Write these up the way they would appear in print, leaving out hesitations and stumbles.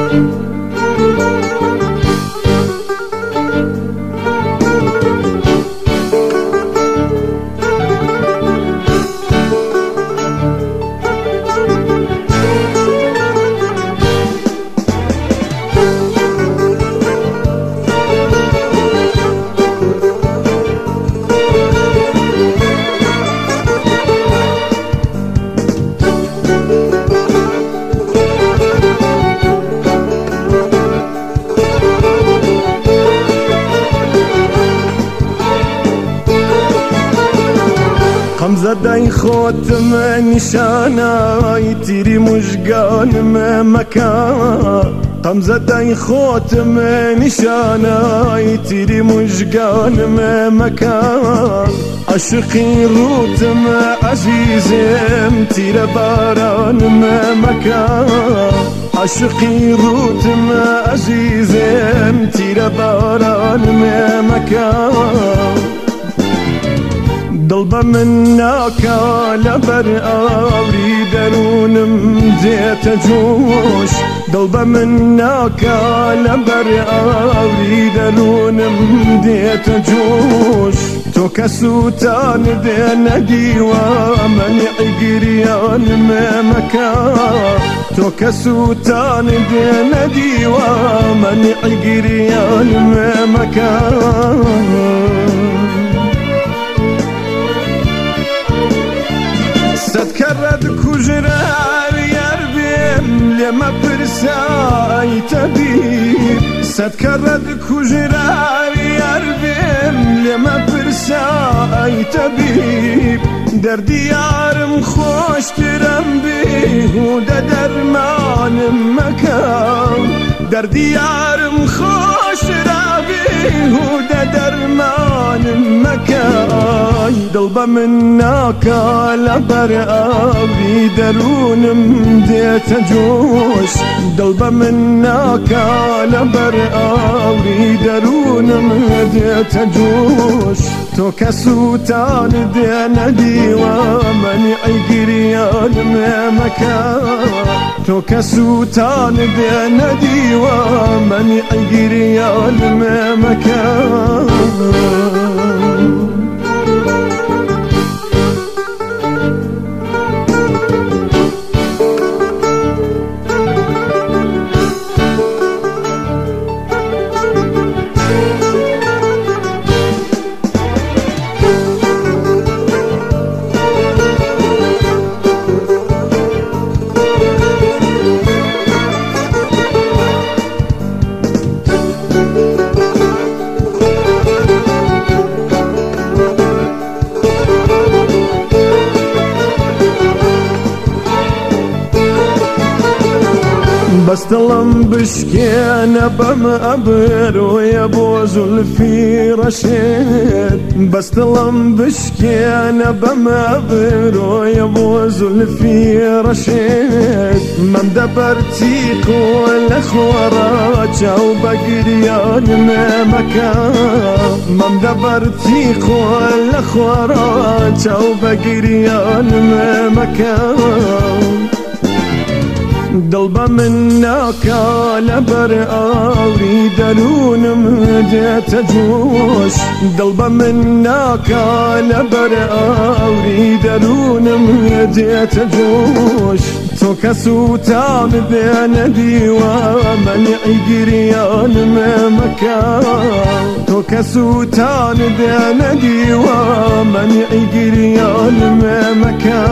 زدای خۆتم نیشانای تیری مژگانم مەکە قەم زەدای خۆتم نیشانای تیری مژگانم مەکە عاشقی ڕوتم عەزیزم تیرە بارانم مەکە عاشقی ڕوتم عەزیزم تیرە بارانم مەکە دڵ بە من ناکا لەبەر ئاوری دەروونم دێتە جۆش دڵ بە من ناکا لەبەر ئاوری دەروونم دێتە جۆش تۆ کە سووتان دێنە دیوە مەنیعی گریانم مەکە تۆ کە سووتان دێنە دیوە مەنیعی گریانم مەکە سەدکەڕەت کوژرار یار بێم لێمە پرسای تەبیب سەدکەڕەت کوژرار یار بێم لێمە پرسای تەبیب دەردی یارم خۆشترم بێهودە دەرمانم مەکە دەردی یارم خۆشترا بێهودە دەرمانم مەکە دڵ بە من ناکا لەبەر ئاوری دەروونم دێتە جۆش دڵ بە من ناکا لەبەر ئاوری دەروونم دێتە جۆش تۆ کە سووتان دێنە دیوە مەنیعی گریانم مەکە تۆ کە سووتان دێنە دیوە مەنیعی گریانم مەکە بەستڵم بشکێنە بەم ئەبرۆیە بۆ زولفی ڕەشێت بەستڵم بشکێنە بەم ئەبرۆیە بۆ زولفی ڕەشێت مەم دەبەرتیق لە خۆڕە چاو بە گریانم مەکە مەم دەبەرتیق لە خۆڕە چاو بە گریانم مەکە دڵ بە من ناکا لەبەر ئاوری دەروونم دێتە جۆش دڵ بە من ناکا لەبەر ئاوری دەروونم دێتە جۆش تۆ کە سووتان دێنە دیوە مەنیعی گریانم مەکە تۆ کە سووتان دێنە دیوە مەنیعی گریانم مەکە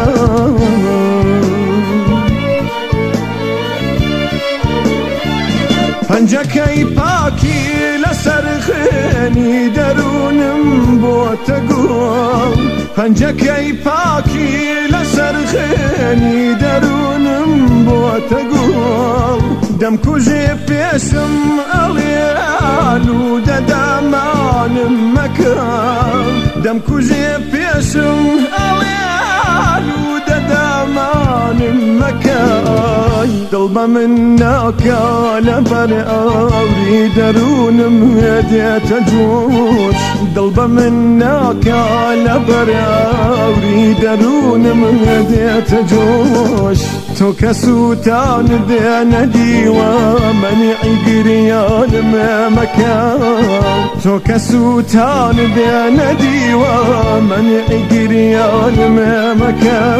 پەنجەکەی پاکی لەسەر خوێنی دەروونم بۆتە گوڵ پەنجەکەی پاکی لەسەر خوێنی دەروونم بۆتە گوڵ دەمکوژێ پێشم ئەڵێیان و دەدامانم مەکە دەمکوژێ پێشم ئەڵێیان و دەدامانم مەکە دڵ بە من ناکا لەبەر ئاوری دەروونم دێتە جۆش دڵ بە من ناکا لەبەر ئاوری دەروونم دێتە جۆش تو كسوتان بين ديوان منعي قريان ما مكان تو كسوتان بين ديوان منعي قريان ما مكان